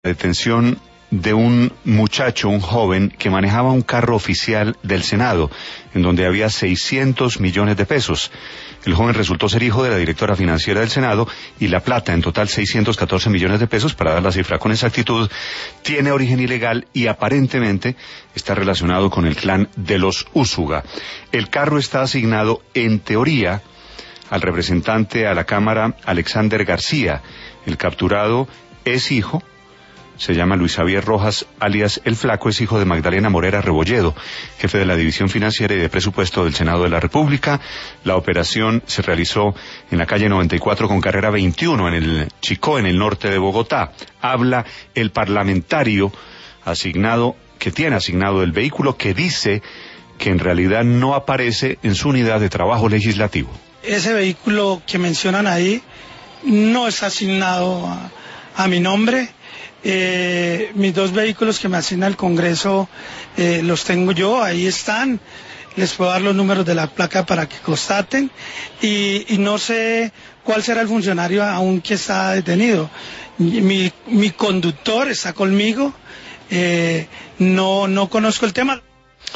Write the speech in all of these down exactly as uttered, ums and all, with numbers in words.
Detención de un muchacho, un joven, que manejaba un carro oficial del Senado, en donde había seiscientos millones de pesos. El joven resultó ser hijo de la directora financiera del Senado y la plata, en total seiscientos catorce millones de pesos, para dar la cifra con exactitud, tiene origen ilegal y aparentemente está relacionado con el clan de los Úsuga. El carro está asignado, en teoría, al representante a la Cámara, Alexander García. El capturado es hijo, se llama Luis Javier Rojas, alias El Flaco, es hijo de Magdalena Morera Rebolledo, jefe de la División Financiera y de Presupuesto del Senado de la República. La operación se realizó en la calle noventa y cuatro con carrera veintiuno, en el Chicó, en el norte de Bogotá. Habla el parlamentario asignado, que tiene asignado el vehículo, que dice que en realidad no aparece en su unidad de trabajo legislativo. Ese vehículo que mencionan ahí no está asignado a, a mi nombre. Eh, mis dos vehículos que me asigna el Congreso eh, los tengo yo, ahí están. Les puedo dar los números de la placa para que constaten. Y, y no sé cuál será el funcionario aún que está detenido. Mi, mi conductor está conmigo. Eh, no, no conozco el tema.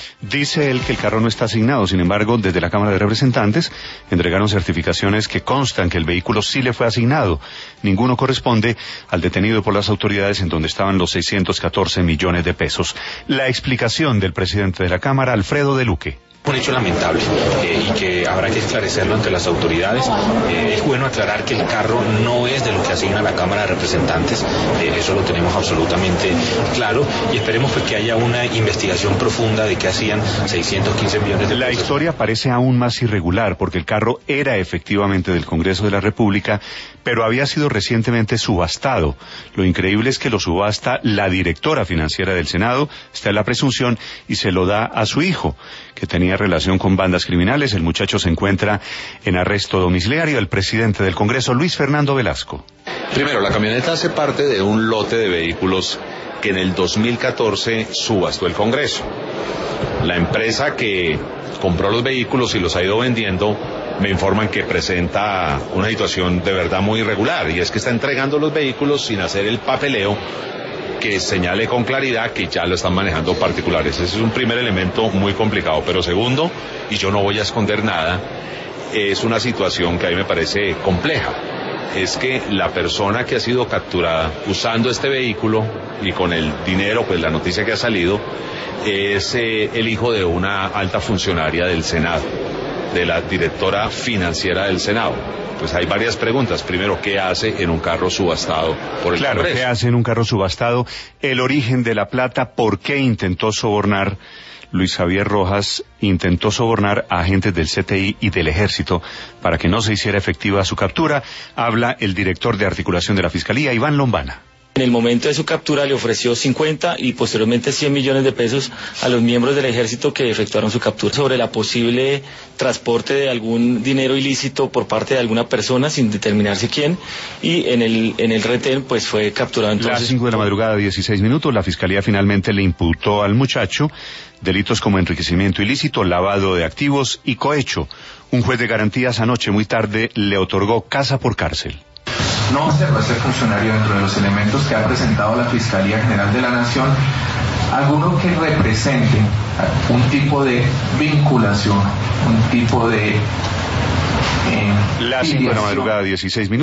Dice él que el carro no está asignado. Sin embargo, desde la Cámara de Representantes entregaron certificaciones que constan que el vehículo sí le fue asignado. Ninguno corresponde al detenido por las autoridades, en donde estaban los seiscientos catorce millones de pesos. La explicación del presidente de la Cámara, Alfredo de Luque. Un hecho lamentable eh, y que habrá que esclarecerlo ante las autoridades. Eh, es bueno aclarar que el carro no es de lo que asigna la Cámara de Representantes, eh, eso lo tenemos absolutamente claro, y esperemos pues, que haya una investigación profunda de qué hacían seiscientos quince millones de pesos. La historia parece aún más irregular, porque el carro era efectivamente del Congreso de la República, pero había sido recientemente subastado. Lo increíble es que lo subasta la directora financiera del Senado, está en la presunción, y se lo da a su hijo, que tenía relación con bandas criminales. El muchacho se encuentra en arresto domiciliario. El presidente del Congreso, Luis Fernando Velasco. Primero, la camioneta hace parte de un lote de vehículos que en el dos mil catorce subastó el Congreso. La empresa que compró los vehículos y los ha ido vendiendo me informan que presenta una situación de verdad muy irregular, y es que está entregando los vehículos sin hacer el papeleo que señale con claridad que ya lo están manejando particulares. Ese es un primer elemento muy complicado. Pero segundo, y yo no voy a esconder nada, es una situación que a mí me parece compleja. Es que la persona que ha sido capturada usando este vehículo y con el dinero, pues la noticia que ha salido, es eh, el hijo de una alta funcionaria del Senado, de la directora financiera del Senado. Pues hay varias preguntas. Primero, ¿qué hace en un carro subastado por el Claro, Congreso? ¿qué hace en un carro subastado? El origen de la plata, ¿por qué intentó sobornar? Luis Javier Rojas intentó sobornar a agentes del C T I y del Ejército para que no se hiciera efectiva su captura. Habla el director de articulación de la Fiscalía, Iván Lombana. En el momento de su captura le ofreció cincuenta y posteriormente cien millones de pesos a los miembros del ejército que efectuaron su captura, sobre la posible transporte de algún dinero ilícito por parte de alguna persona sin determinarse quién, y en el en el retén pues fue capturado entonces. Las cinco de la madrugada, dieciséis minutos, la Fiscalía finalmente le imputó al muchacho delitos como enriquecimiento ilícito, lavado de activos y cohecho. Un juez de garantías anoche muy tarde le otorgó casa por cárcel. No observa este funcionario dentro de los elementos que ha presentado la Fiscalía General de la Nación alguno que represente un tipo de vinculación, un tipo de... Eh, Las cinco de la madrugada, dieciséis minutos.